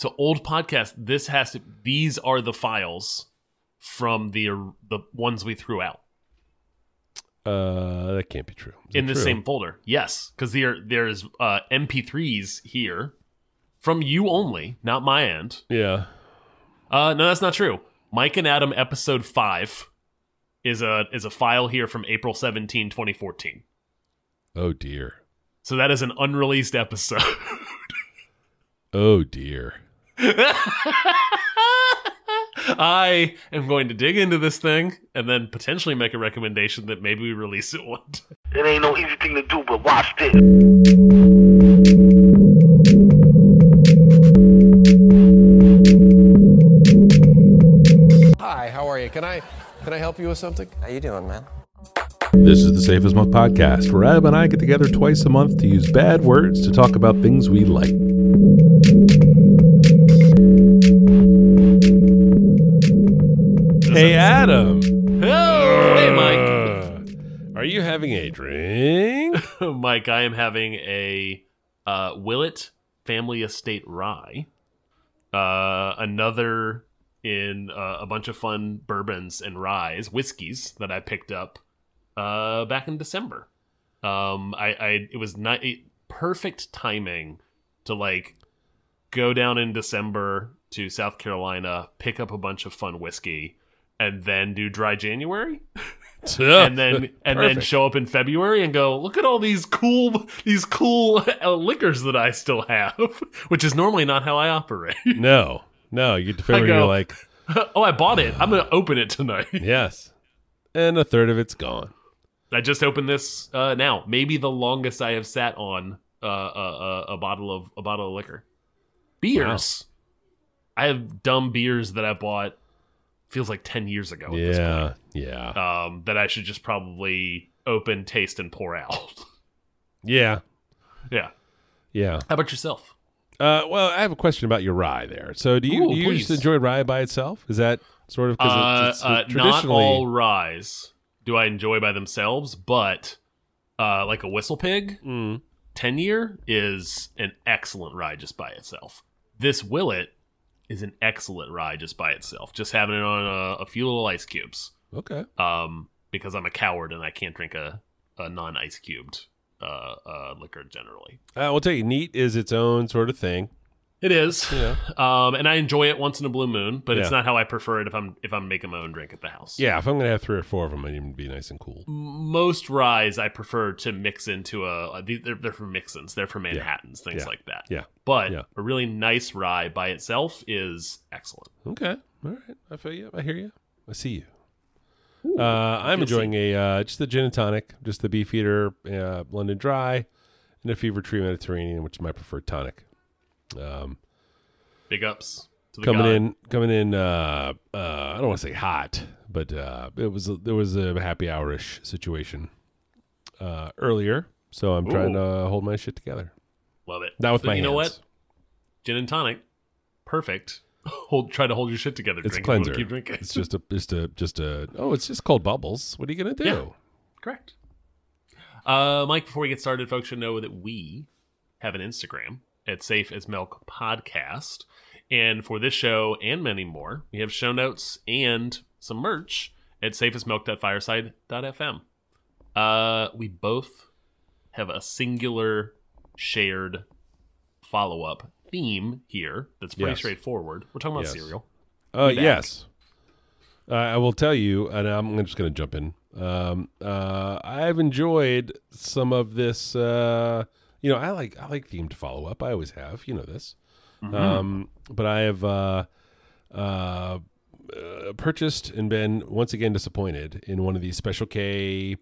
So old podcast. These are the files from the ones we threw out. That can't be true. In the same folder. Yes, because there's MP3s here from you only, not my end. Yeah. No, that's not true. Mike and Adam episode 5 is a file here from April 17, 2014. Oh dear. So that is an unreleased episode. Oh dear. I am going to dig into this thing and then potentially make a recommendation that maybe we release it one day. It ain't no easy thing to do, but watch this. Hi, how are you? Can I help you with something? How you doing, man? This is the Safe as Milk podcast, where Adam and I get together twice a month to use bad words to talk about things we like. Hey, Adam. Oh, hey, Mike. Are you having a drink? Mike, I am having a Willet Family Estate Rye. Another in a bunch of fun bourbons and ryes, whiskeys that I picked up back in December. It was not perfect timing to like go down in December to South Carolina, pick up a bunch of fun whiskey, and then do dry January. and then show up in February and go, look at all these cool liquors that I still have, which is normally not how I operate. No, you get to February, you're like, oh, I bought it. I'm going to open it tonight. Yes, and a third of it's gone. I just opened this now. Maybe the longest I have sat on a bottle of liquor. Beers. Wow. I have dumb beers that I bought. Feels like 10 years ago. At this point. Yeah. That I should just probably open, taste, and pour out. Yeah. How about yourself? Well, I have a question about your rye there. So, do you just enjoy rye by itself? Is that sort of because it's traditionally not all ryes do I enjoy by themselves, but like a Whistle Pig 10-year is an excellent rye just by itself. This Willet is an excellent rye just by itself. Just having it on a few little ice cubes. Okay. Because I'm a coward and I can't drink a non-ice cubed liquor generally. We'll tell you, neat is its own sort of thing. It is. Yeah. And I enjoy it once in a blue moon, but it's not how I prefer it if I'm making my own drink at the house. Yeah, if I'm going to have 3 or 4 of them, I need them to be nice and cool. Most ryes I prefer to mix into they're from mixins, they're from Manhattans, things like that. Yeah. But a really nice rye by itself is excellent. Okay. All right. I feel you. I hear you. I see you. Ooh, I'm enjoying just the gin and tonic, just the Beefeater London Dry, and a Fever Tree Mediterranean, which is my preferred tonic. Big ups to the coming in. I don't want to say hot, but there was a happy hour-ish situation earlier, so I'm trying to hold my shit together. Love it. Not with my hands. You know what? Gin and tonic, perfect. Try to hold your shit together. It's a cleanser. Keep drinking. It's just a. Oh, it's just called bubbles. What are you gonna do? Yeah, correct. Mike, before we get started, folks should know that we have an Instagram at Safe as Milk Podcast, and for this show and many more, we have show notes and some merch at safeasmilk.fireside.fm. We both have a singular shared follow-up theme here that's pretty straightforward. We're talking about cereal. Yes. I will tell you, and I'm just going to jump in. I've enjoyed some of this. I like themed follow-up. I always have. You know this. But I have purchased and been once again disappointed in one of these Special K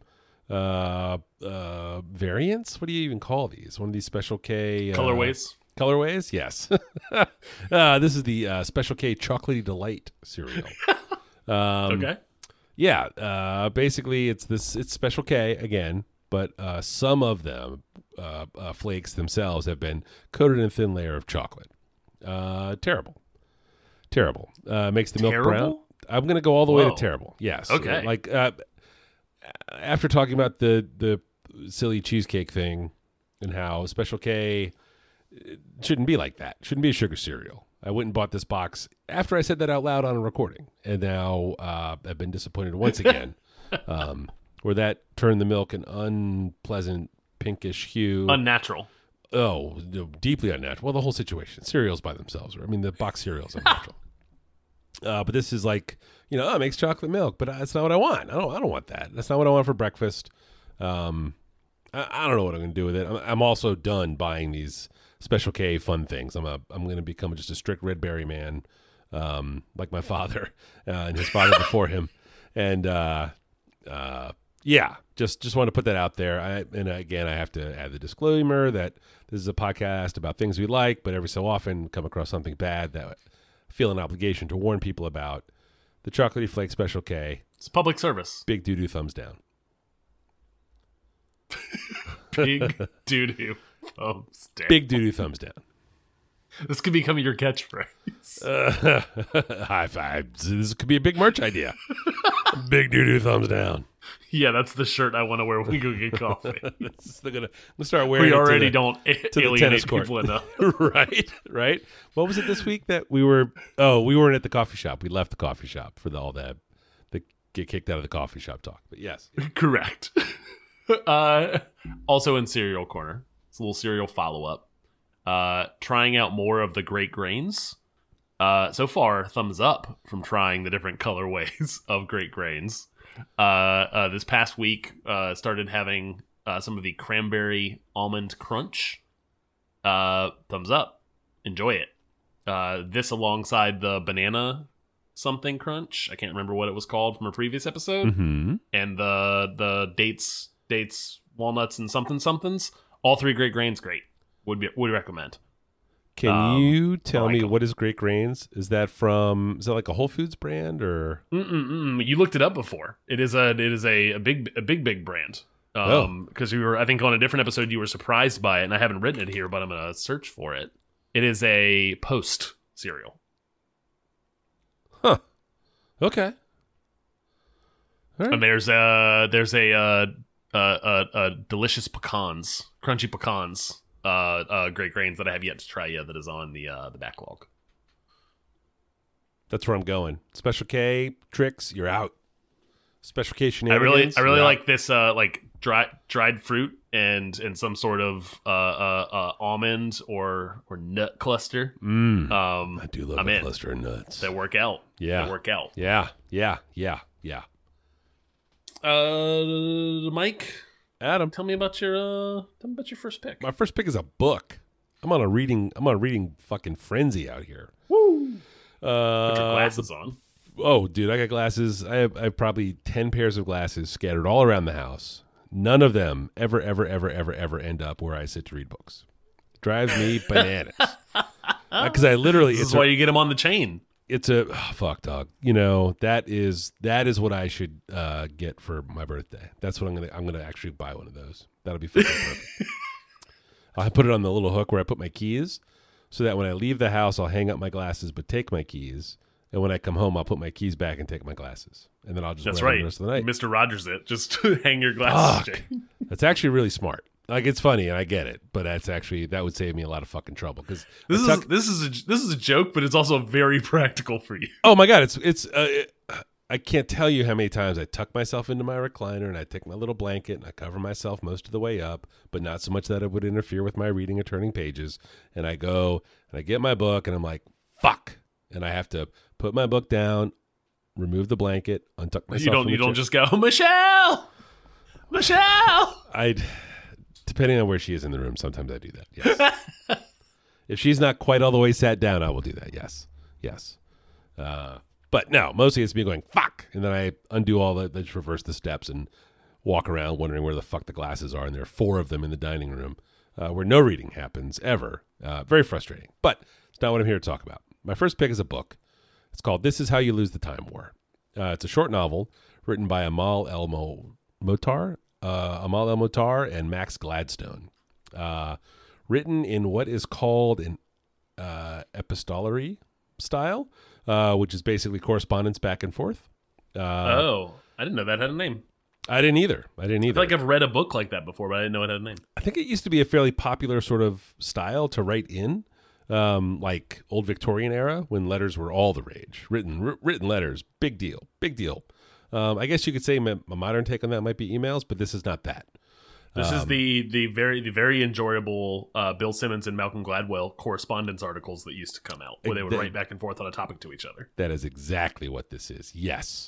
variants. What do you even call these? One of these Special K Colorways, yes. This is the Special K Chocolatey Delight cereal. Okay. Yeah. Basically, it's Special K again, but some of them flakes themselves have been coated in a thin layer of chocolate. Terrible. Makes the milk brown. I'm going to go all the way to terrible. Yes. Okay. Like after talking about the silly cheesecake thing and how Special K. It shouldn't be like that. Shouldn't be a sugar cereal. I went and bought this box after I said that out loud on a recording, and now I've been disappointed once again, where that turned the milk an unpleasant pinkish hue. Unnatural. Oh, deeply unnatural. Well, the whole situation. Cereals by themselves. I mean, the box cereals unnatural. But this is like, it makes chocolate milk, but that's not what I want. I don't want that. That's not what I want for breakfast. I don't know what I'm going to do with it. I'm also done buying these Special K fun things. I'm going to become just a strict Red Berry man, like my father and his father before him. And just want to put that out there. And again, I have to add the disclaimer that this is a podcast about things we like, but every so often come across something bad that I feel an obligation to warn people about. The Chocolatey Flake Special K. It's public service. Big doo-doo thumbs down. Big doo-doo thumbs down. Big doo-doo thumbs down. This could become your catchphrase. High fives. This could be a big merch idea. Big doo-doo thumbs down. Yeah, that's the shirt I want to wear when we go get coffee. I'm gonna start wearing. We it already to the, don't to the alienate tennis court. people enough. Right. What was it this week that we were? Oh, we weren't at the coffee shop. We left the coffee shop for all that. The get kicked out of the coffee shop talk. But yes, correct. Also in cereal corner, it's a little cereal follow up. Trying out more of the Great Grains. So far, thumbs up from trying the different colorways of Great Grains. This past week, started having some of the cranberry almond crunch. Thumbs up. Enjoy it. This alongside the banana something crunch. I can't remember what it was called from a previous episode. Mm-hmm. And the dates, walnuts, and somethings. All three Great Grains, great. Would recommend. Can you tell me them. what is Great Grains? Is that like a Whole Foods brand or? You looked it up before. It is a big brand. Because I think on a different episode you were surprised by it, and I haven't written it here, but I'm gonna search for it. It is a Post cereal. Huh. Okay. All right. And there's a delicious crunchy pecans. Great Grains that I have yet to try that is on the backlog. That's where I'm going. Special K tricks, you're out. Special K shenanigans. I really like this like dried fruit and some sort of almond or nut cluster. I do love a cluster of nuts. They work out. Yeah. They work out. Yeah. Mike, Adam, tell me about your first pick. my first pick is a book. I'm on a reading fucking frenzy out here. Woo! Put your glasses on. Oh, dude, I got glasses. I have probably 10 pairs of glasses scattered all around the house. None of them ever end up where I sit to read books. Drives me bananas. Because I literally, This is why you get them on the chain. it's a fuck, dog. That is what I should get for my birthday. That's what I'm gonna actually buy one of those. That'll be fucking perfect. I'll put it on the little hook where I put my keys, so that when I leave the house, I'll hang up my glasses but take my keys. And when I come home, I'll put my keys back and take my glasses. And then I'll just wear them the rest of the night. Mr. Rogers it. Just hang your glasses. Fuck. That's actually really smart. Like, it's funny and I get it, but that would save me a lot of fucking trouble. Because this is a joke, but it's also very practical for you. Oh my God. I can't tell you how many times I tuck myself into my recliner and I take my little blanket and I cover myself most of the way up, but not so much that it would interfere with my reading or turning pages. And I go and I get my book and I'm like, fuck. And I have to put my book down, remove the blanket, untuck myself. You don't just go, Michelle. Depending on where she is in the room, sometimes I do that. Yes. If she's not quite all the way sat down, I will do that. Yes. But no, mostly it's me going, fuck. And then I undo all that, just reverse the steps and walk around wondering where the fuck the glasses are. And there are 4 of them in the dining room where no reading happens ever. Very frustrating. But it's not what I'm here to talk about. My first pick is a book. It's called This Is How You Lose the Time War. It's a short novel written by Amal El-Mohtar and Max Gladstone. Written in what is called an epistolary style, which is basically correspondence back and forth. I didn't know that had a name. I didn't either. I feel like I've read a book like that before, but I didn't know it had a name. I think it used to be a fairly popular sort of style to write in. like old Victorian era when letters were all the rage. Written letters, big deal. I guess you could say a modern take on that might be emails, but this is not that. This is the very enjoyable Bill Simmons and Malcolm Gladwell correspondence articles that used to come out, where they would write back and forth on a topic to each other. That is exactly what this is. Yes.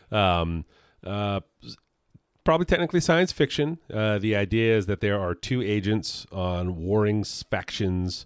Probably technically science fiction. The idea is that there are two agents on warring factions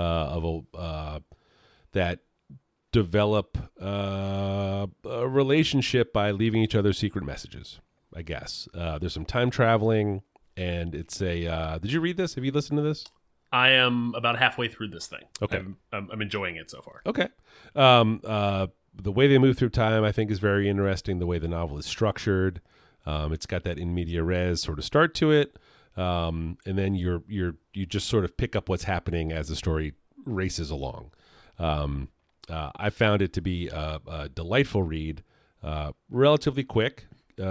that develop a relationship by leaving each other secret messages, I guess. There's some time traveling, and it's a... did you read this? Have you listened to this? I am about halfway through this thing. Okay. I'm enjoying it so far. Okay. The way they move through time, I think, is very interesting. The way the novel is structured. It's got that in media res sort of start to it. And then you just sort of pick up what's happening as the story races along. I found it to be a delightful read, relatively quick,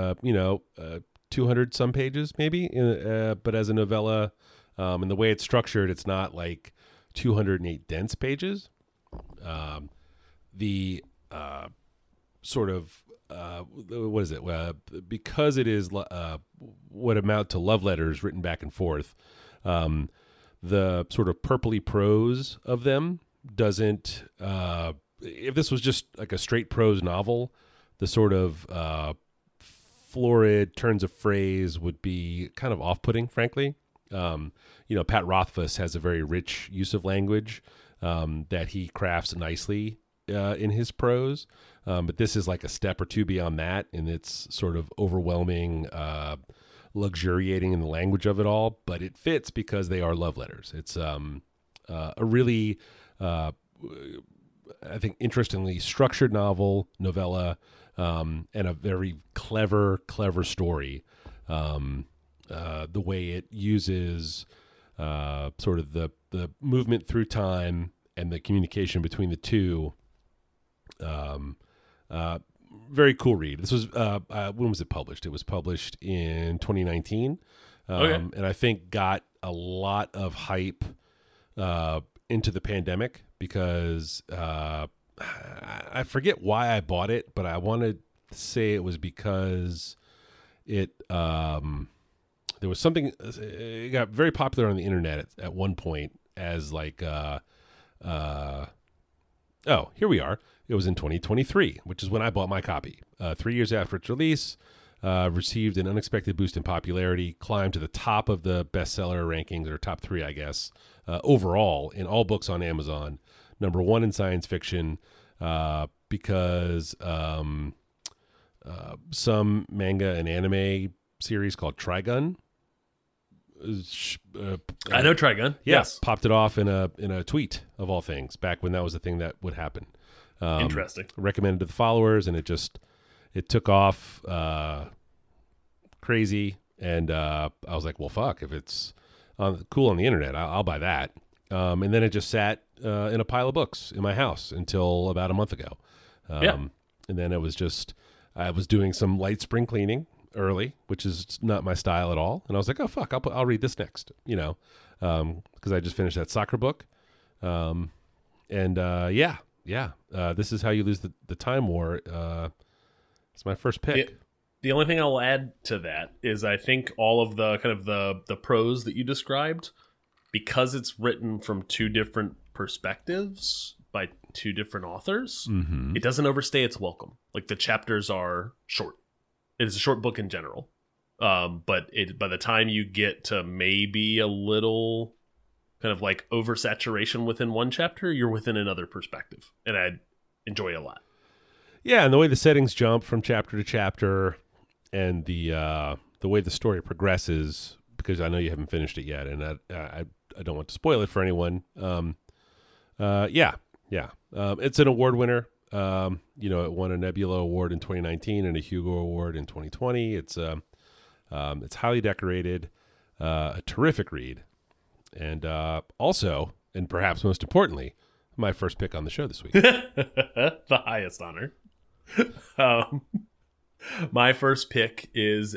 200 some pages maybe, but as a novella, and the way it's structured, it's not like 208 dense pages. The sort of what is it? Because it is what amount to love letters written back and forth. The sort of purpley prose of them doesn't. If this was just like a straight prose novel, the sort of florid turns of phrase would be kind of off-putting, frankly. Pat Rothfuss has a very rich use of language that he crafts nicely in his prose. But this is like a step or two beyond that, and it's sort of overwhelming, luxuriating in the language of it all. But it fits because they are love letters. It's a really, I think, interestingly structured novella, and a very clever story. The way it uses sort of the movement through time and the communication between the two. Very cool read. This was when was it published? It was published in 2019, and I think got a lot of hype into the pandemic because I forget why I bought it, but I want to say it was because it there was something. It got very popular on the internet at one point as like here we are. It was in 2023, which is when I bought my copy. 3 years after its release, received an unexpected boost in popularity, climbed to the top of the bestseller rankings, or top 3, I guess, overall in all books on Amazon. Number 1 in science fiction, because some manga and anime series called Trigun. I know Trigun. Yes, popped it off in a tweet of all things back when that was a thing that would happen. Interesting. Recommended to the followers, and it took off crazy. And I was like, well, fuck, if it's cool on the internet, I'll buy that. And then it just sat in a pile of books in my house until about a month ago. And then it was just, I was doing some light spring cleaning early, which is not my style at all. And I was like, oh, fuck, I'll read this next, because I just finished that soccer book. This is How You Lose the Time War. It's my first pick. The only thing I'll add to that is I think all of the kind of the prose that you described, because it's written from two different perspectives by two different authors, it doesn't overstay its welcome. Like, the chapters are short. It is a short book in general. But by the time you get to maybe a little kind of like oversaturation within one chapter, you're within another perspective. And I enjoy it a lot. Yeah, and the way the settings jump from chapter to chapter, and the way the story progresses, because I know you haven't finished it yet, and I don't want to spoil it for anyone. It's an award winner. It won a Nebula Award in 2019 and a Hugo Award in 2020. It's highly decorated, a terrific read, and also, and perhaps most importantly, my first pick on the show this week. The highest honor. My first pick is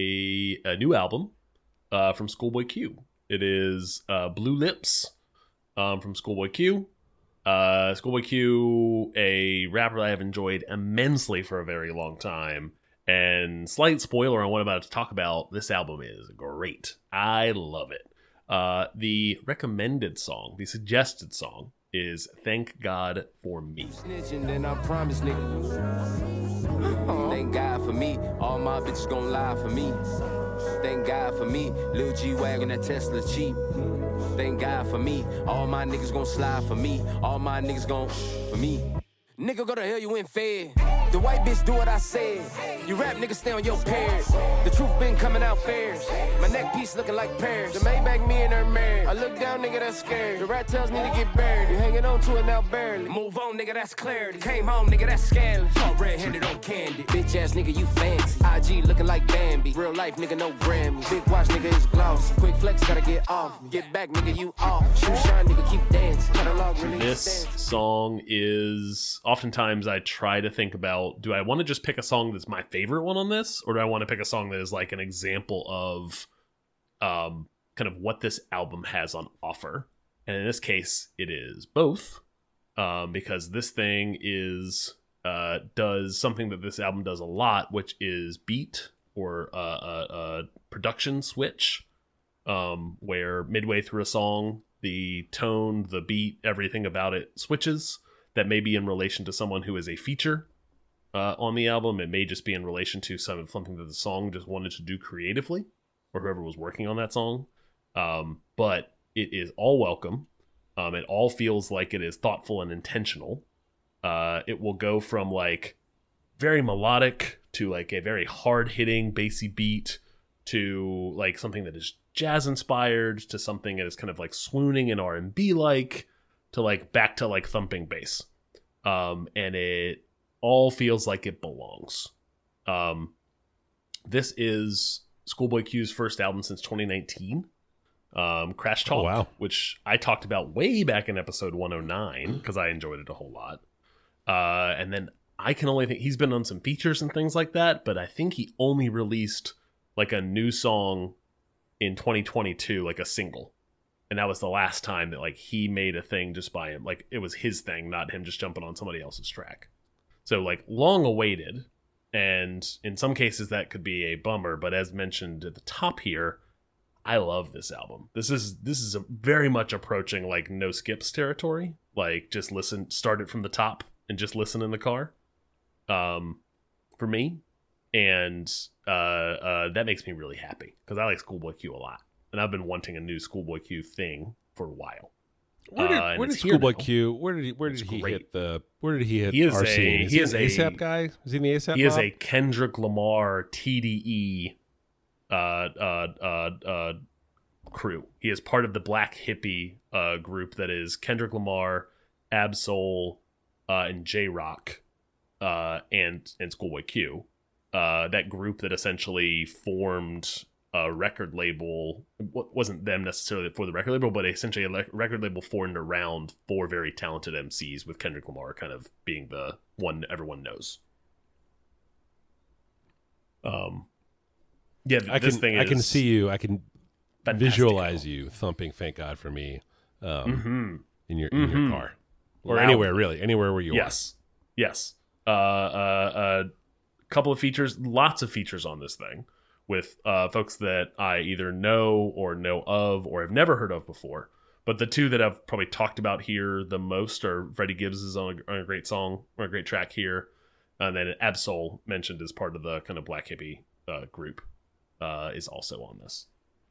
a new album from Schoolboy Q. It is Blue Lips from Schoolboy Q. Schoolboy Q, a rapper that I have enjoyed immensely for a very long time. And slight spoiler on what I'm about to talk about, this album is great. I love it. The recommended song, the suggested song, is Thank God for Me. Snitching, then I promise, nigga. Thank God for me. All my bitches gon' lie for me. Thank God for me. Lil G-Wagon, that Tesla cheap. Thank God for me. All my niggas gon' slide for me. All my niggas gon' for me. Nigga, go to hell, you ain't fed. The white bitch do what I said. You rap niggas stay on your pairs. The truth been coming out fairs. My neck piece looking like pears. The Maybach, me and her married. I look down, nigga, that's scared. The rat tails need to get buried. You hanging on to it now barely. Move on, nigga, that's clarity. Came home, nigga, that's scandalous. All red-handed on candy. Bitch ass nigga, you fancy. IG looking like Bambi. Real life, nigga, no Grammy. Big watch, nigga, is glossy. Quick flex, gotta get off. Get back, nigga, you off. Shoe shine, nigga, keep dancing. Catalog release. This song is, oftentimes I try to think about, do I want to just pick a song that's my favorite one on this, or do I want to pick a song that is like an example of kind of what this album has on offer? And in this case, it is both, because this thing is does something that this album does a lot, which is beat or production switch, where midway through a song, the tone, the beat, everything about it switches. That may be in relation to someone who is a feature on the album. It may just be in relation to something that the song just wanted to do creatively, or whoever was working on that song. But it is all welcome. It all feels like it is thoughtful and intentional. It will go from like very melodic to like a very hard-hitting bassy beat to like something that is jazz inspired to something that is kind of like swooning and R&B like, to like back to like thumping bass. And it all feels like it belongs. This is Schoolboy Q's first album since 2019. Crash Talk, wow. Which I talked about way back in episode 109 because I enjoyed it a whole lot. And then I can only think he's been on some features and things like that, but I think he only released like a new song in 2022, like a single. And that was the last time that like he made a thing just by him. Like it was his thing, not him just jumping on somebody else's track. So like long awaited. And in some cases that could be a bummer. But as mentioned at the top here, I love this album. This is a very much approaching like no skips territory. Like just listen, start it from the top and just listen in the car. For me. And that makes me really happy because I like Schoolboy Q a lot. And I've been wanting a new Schoolboy Q thing for a while. Where did Schoolboy Q? Where did he hit our scene? Is he an ASAP guy? Is he in the ASAP? He is a Kendrick Lamar TDE crew. He is part of the Black Hippie group that is Kendrick Lamar, Ab-Soul, and J-Rock, and Schoolboy Q. That group that essentially formed a record label. Wasn't them necessarily for the record label, but essentially a record label formed around 4 very talented MCs, with Kendrick Lamar kind of being the one everyone knows. Yeah, I can see you. I can visualize you thumping "Thank God for Me" in your car or anywhere, really, anywhere where you are. Yes. Couple of features, lots of features on this thing, with folks that I either know of or have never heard of before. But the two that I've probably talked about here the most are Freddie Gibbs is on a great song or a great track here, and then Ab-Soul, mentioned as part of the kind of Black Hippie group, is also on this.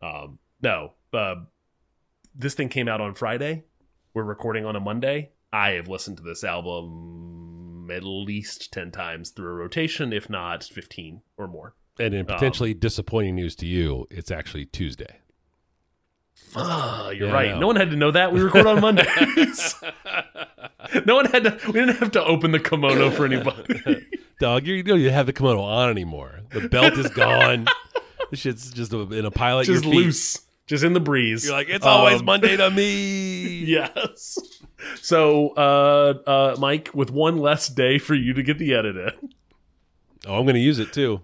This thing came out on Friday. We're recording on a Monday. I have listened to this album at least 10 times through a rotation, if not 15 or more. And in potentially disappointing news to you, it's actually Tuesday. You're right. No one had to know that. We record on Mondays. We didn't have to open the kimono for anybody. Dog, you don't even have the kimono on anymore. The belt is gone. The shit's just in a pile at just your feet. Loose. Just in the breeze. You're like, it's always Monday to me. Yes. So, Mike, with one less day for you to get the edit in. Oh, I'm going to use it too.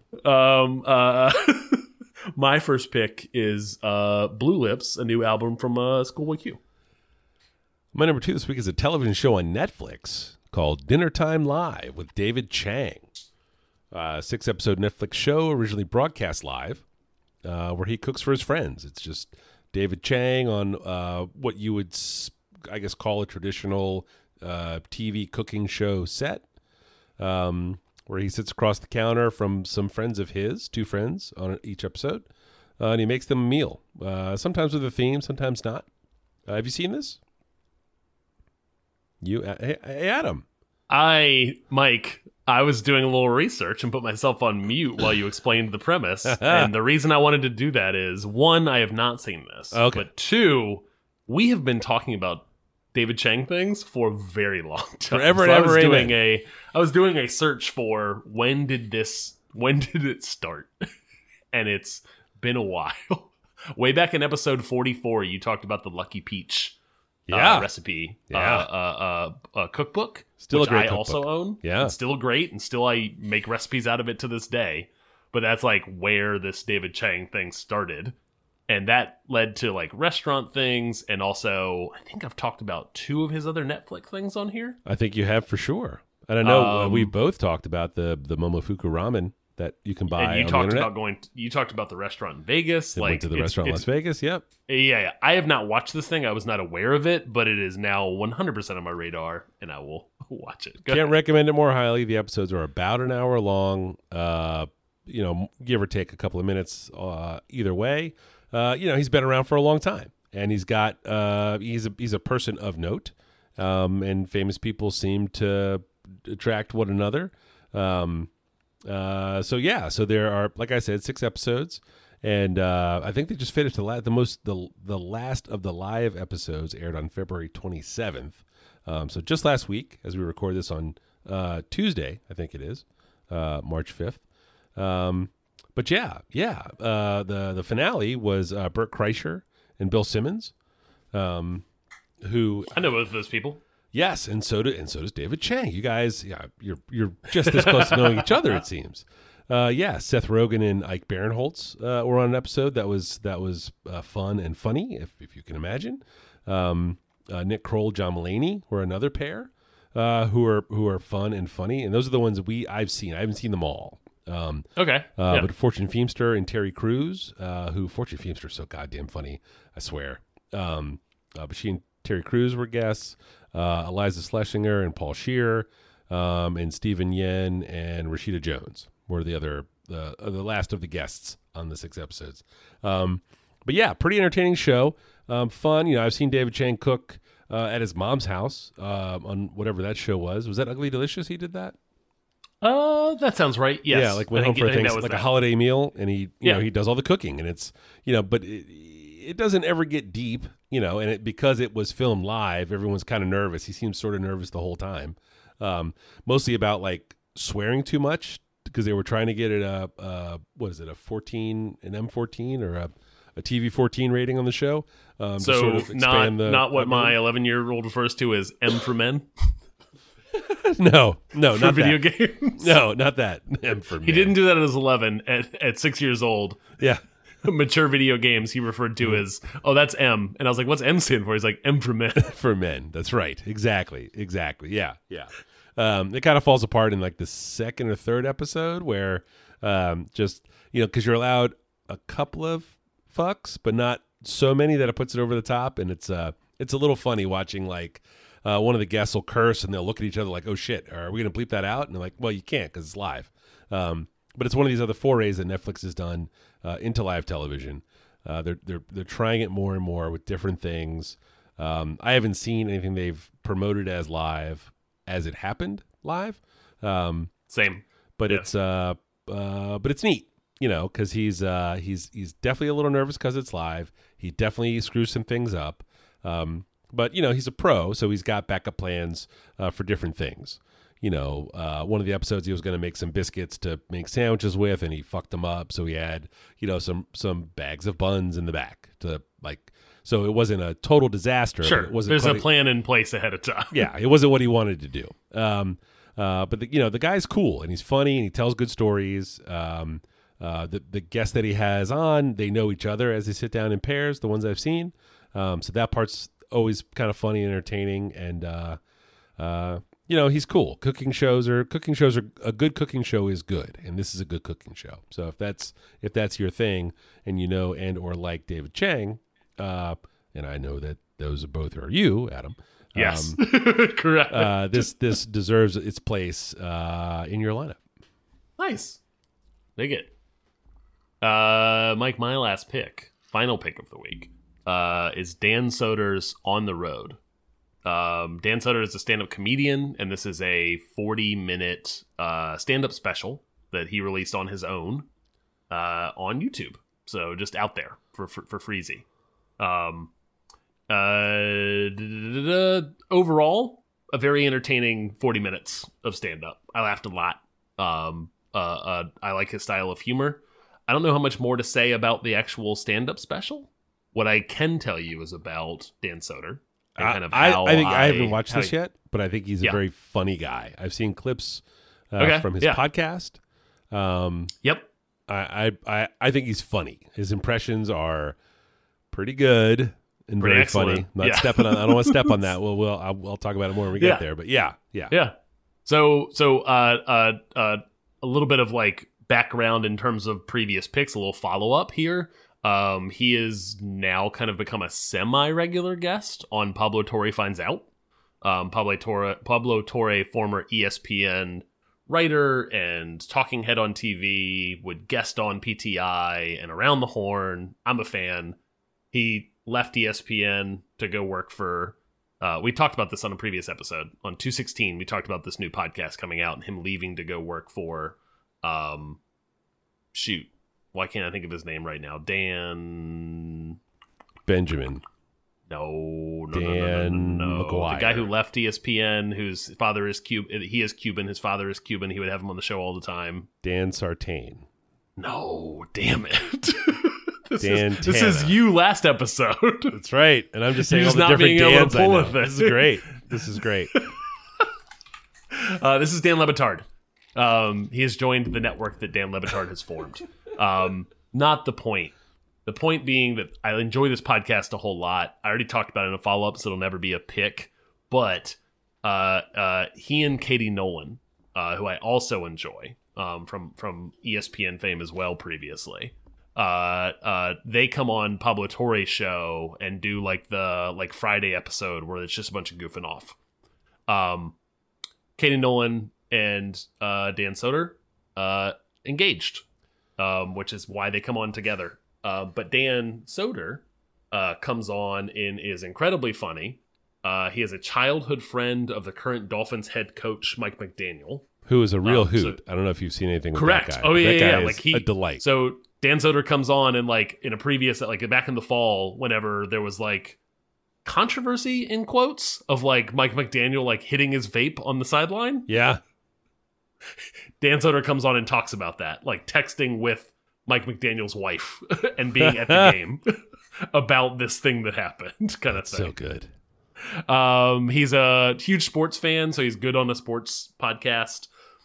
My first pick is Blue Lips, a new album from Schoolboy Q. My number 2 this week is a television show on Netflix called Dinner Time Live with David Chang. 6-episode Netflix show, originally broadcast live, where he cooks for his friends. It's just David Chang on what you would, I guess, call a traditional TV cooking show set, where he sits across the counter from some friends of his, 2 friends on each episode, and he makes them a meal, sometimes with a theme, sometimes not. Have you seen this? Hey, Adam. Mike, I was doing a little research and put myself on mute while you explained the premise. And the reason I wanted to do that is, 1, I have not seen this. Okay. But 2, we have been talking about David Chang things for a very long time. Forever and ever. I was doing a search for when did it start? And it's been a while. Way back in episode 44, you talked about the Lucky Peach recipe cookbook, still which a great I cookbook. also own. Yeah. It's still great, and still I make recipes out of it to this day. But that's like where this David Chang thing started. And that led to like restaurant things, and also I think I've talked about 2 of his other Netflix things on here. I think you have for sure. And I know we both talked about the Momofuku ramen that you can buy. And you on talked the internet. about you talked about the restaurant in Vegas. That went to the restaurant in Las Vegas. Yep. Yeah. I have not watched this thing. I was not aware of it, but it is now 100% on my radar, and I will watch it. Can't recommend it more highly. The episodes are about an hour long. Give or take a couple of minutes either way. He's been around for a long time, and he's got he's a person of note, and famous people seem to attract one another. So there are, like I said, 6 episodes, and I think they just finished the last of the live episodes aired on February 27th. So just last week, as we record this on Tuesday, I think it is March 5th. But the finale was Bert Kreischer and Bill Simmons, who I know both of those people. Yes, and so does David Chang. You guys, you're just this close to knowing each other, it seems. Seth Rogen and Ike Barinholtz were on an episode that was fun and funny, if you can imagine. Nick Kroll, John Mulaney were another pair who are fun and funny, and those are the ones I've seen. I haven't seen them all. Okay. But Fortune Feimster and Terry Crews, who Fortune Feimster is so goddamn funny, I swear. But she and Terry Crews were guests. Eliza Schlesinger and Paul Scheer, and Stephen Yen and Rashida Jones were the last of the guests on the 6 episodes. But yeah, pretty entertaining show. Fun. I've seen David Chang cook at his mom's house on whatever that show was. Was that Ugly Delicious? He did that. That sounds right. Yes. Yeah, like went home for things like a holiday meal, and he he does all the cooking, and it's but it doesn't ever get deep, and because it was filmed live, everyone's kind of nervous. He seems sort of nervous the whole time, mostly about like swearing too much because they were trying to get it an M14 or a TV 14 rating on the show. So to sort of expand not what my 11-year-old refers to as M for men. No, not for video that. games. No, not that. M for men. He didn't do that at his 11. At 6 years old. Yeah. Mature video games he referred to as, that's M. And I was like, what's M stand for? He's like, M for men. For men. That's right. Exactly. Yeah. It kind of falls apart in like the 2nd or 3rd episode where because you're allowed a couple of fucks, but not so many that it puts it over the top. And it's a little funny watching like one of the guests will curse and they'll look at each other like, oh shit, are we going to bleep that out? And they're like, well, you can't because it's live. But it's one of these other forays that Netflix has done into live television. They're trying it more and more with different things. I haven't seen anything they've promoted as live as it happened live. Same, but it's neat, because he's definitely a little nervous because it's live. He definitely screws some things up. But he's a pro, so he's got backup plans for different things. One of the episodes he was going to make some biscuits to make sandwiches with, and he fucked them up. So he had, some bags of buns in the back to so it wasn't a total disaster. Sure. It wasn't There's a plan in place ahead of time. Yeah. It wasn't what he wanted to do. But the guy's cool and he's funny and he tells good stories. The guests that he has on, they know each other as they sit down in pairs, the ones I've seen. So that part's always kind of funny and entertaining, and he's cool. Cooking shows are a good cooking show is good, and this is a good cooking show. So if that's your thing, and and or like David Chang, and I know that those both are you, Adam. Yes, correct. This deserves its place in your lineup. Nice, dig it. Mike, my last final pick of the week, is Dan Soder's On the Road. Dan Soder is a stand-up comedian, and this is a 40-minute stand-up special that he released on his own on YouTube. So just out there for Freezy. Overall, a very entertaining 40 minutes of stand-up. I laughed a lot. I like his style of humor. I don't know how much more to say about the actual stand-up special. What I can tell you is about Dan Soder. And kind of I haven't watched this yet, but I think he's a very funny guy. I've seen clips from his podcast. Yep. I think he's funny. His impressions are pretty good and very funny. Not stepping on. I don't want to step on that. I'll talk about it more when we get there. But yeah. So a little bit of like background in terms of previous picks, a little follow up here. He is now kind of become a semi-regular guest on Pablo Torre Finds Out. Pablo Torre, former ESPN writer and talking head on TV, would guest on PTI and Around the Horn. I'm a fan. He left ESPN to go work for, we talked about this on a previous episode. On 216, we talked about this new podcast coming out and him leaving to go work for, why can't I think of his name right now? Dan Benjamin. No. McGuire. The guy who left ESPN, whose father is Cuban. He is Cuban. His father is Cuban. He would have him on the show all the time. Dan Sartain. No, damn it. This This is you last episode. That's right. And I'm just saying all the not different being able Dans to pull I know. with it. This is great. This is great. This is Dan Le Batard. He has joined the network that Dan Le Batard has formed. Not the point. The point being that I enjoy this podcast a whole lot. I already talked about it in a follow-up, so it'll never be a pick. But he and Katie Nolan, who I also enjoy from ESPN fame as well previously, they come on Pablo Torre's show and do the Friday episode where it's just a bunch of goofing off. Katie Nolan and Dan Soder engaged, which is why they come on together. But Dan Soder comes on and is incredibly funny. He is a childhood friend of the current Dolphins head coach, Mike McDaniel. Who is a real hoot. I don't know if you've seen anything with correct. that guy. Oh, yeah, that guy yeah. is a delight. So Dan Soder comes on and in a previous, back in the fall, whenever there was controversy in quotes of Mike McDaniel hitting his vape on the sideline. Yeah. Dan Soder comes on and talks about that, texting with Mike McDaniel's wife and being at the game about this thing that happened, kind of thing. So good. He's a huge sports fan, so he's good on a sports podcast.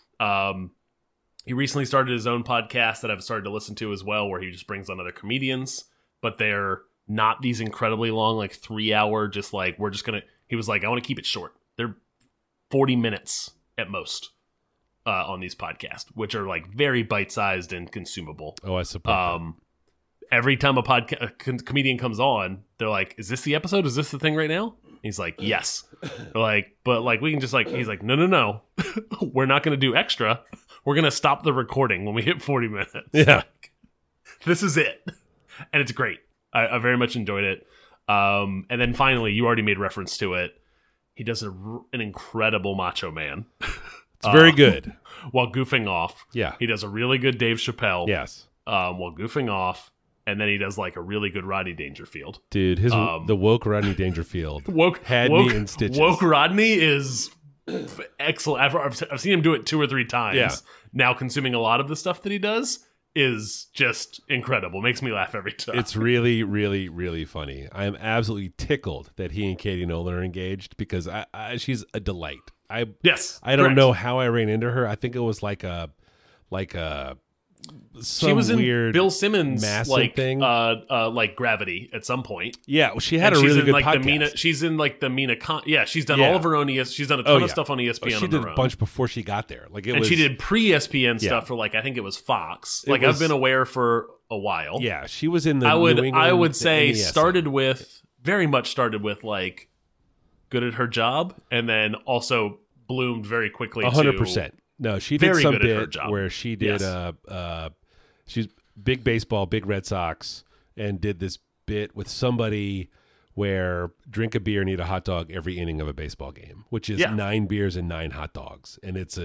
He recently started his own podcast that I've started to listen to as well, where he just brings on other comedians, but they're not these incredibly long, 3-hour, we're just gonna. He was like, I want to keep it short. They're 40 minutes at most. On these podcasts, which are very bite-sized and consumable. Oh, I support that. Every time a comedian comes on, they're like, "Is this the episode? Is this the thing right now?" He's like, "Yes." They're but we can just he's like, "No, we're not going to do extra. We're going to stop the recording when we hit 40 minutes." Yeah, this is it, and it's great. I very much enjoyed it. And then finally, you already made reference to it. He does an incredible Macho Man. It's very good. While goofing off. Yeah. He does a really good Dave Chappelle. Yes. While goofing off. And then he does a really good Rodney Dangerfield. Dude, the woke Rodney Dangerfield had me in stitches. Woke Rodney is excellent. I've seen him do it 2 or 3 times. Yeah. Now consuming a lot of the stuff that he does is just incredible. Makes me laugh every time. It's really, really, really funny. I am absolutely tickled that he and Katie Nolan are engaged because she's a delight. I don't know how I ran into her. I think it was like a some she was in weird Bill Simmons massive thing. like Gravity at some point. Yeah, well, she had And a really in, good like, podcast. she's in like the Mina yeah, she's done Yeah. all of her own she's done a ton of stuff on ESPN She on did her a own. bunch before she got there. Like and she did pre-ESPN stuff for like I think it was Fox. Like was- I've been aware for a while. Yeah, she was in the I would New England, I would the say NES. very much started with like good at her job, and then also bloomed very quickly. 100%. No, she did very some good at her bit job. where she did Yes. she's big baseball, big Red Sox, and did this bit with somebody where drink a beer and eat a hot dog every inning of a baseball game, which is 9 beers and 9 hot dogs. And it's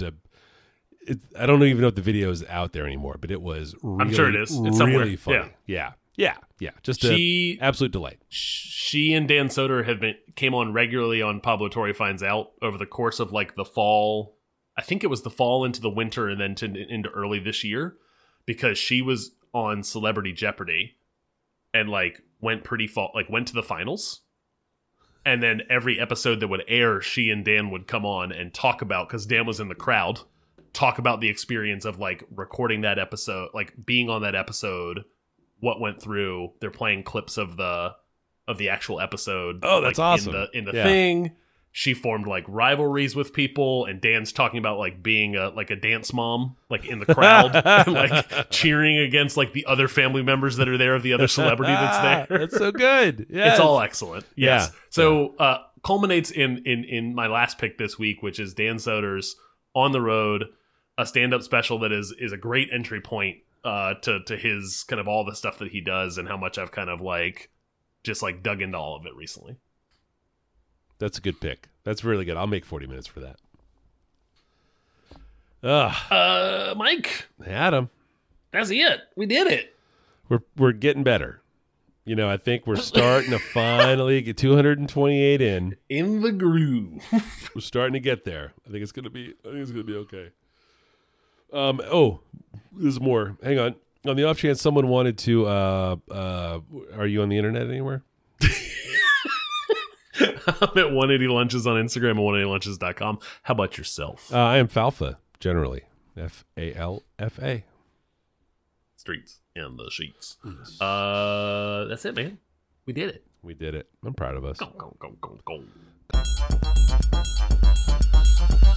I don't even know if the video is out there anymore, but it was really, I'm sure it is. It's really somewhere. funny. Yeah. Just She- an absolute delight. She and Dan Soder came on regularly on Pablo Torre Finds Out over the course of like the fall. I think it was the fall into the winter and then into early this year, because she was on Celebrity Jeopardy and like went to the finals. And then every episode that would air, she and Dan would come on and talk about, because Dan was in the crowd, talk about the experience of like recording that episode, like being on that episode, what went through. They're playing clips of the actual episode. Oh, that's like, awesome. In the Yeah. thing. She formed like rivalries with people, and Dan's talking about like being a dance mom, like in the crowd, and, like cheering against like the other family members that are there of the other celebrity that's there. That's so good. Yes. It's all excellent. Yes. Yeah. So culminates in my last pick this week, which is Dan Soder's On the Road, a stand-up special that is a great entry point to his kind of all the stuff that he does, and how much I've kind of like just like dug into all of it recently. That's a good pick. That's really good. I'll make 40 minutes for that. Mike, Adam, that's it. We did it. we're getting better. You know, I think we're starting to finally get 228 in. In the groove. We're starting to get there. I think it's gonna be okay. There's more. Hang on. On the off chance someone wanted to are you on the internet anywhere? I'm at 180 Lunches on Instagram and 180lunches.com. How about yourself? I am Falfa, generally. Falfa. Streets and the sheets. That's it, man. We did it. We did it. I'm proud of us. Go, go, go, go, go.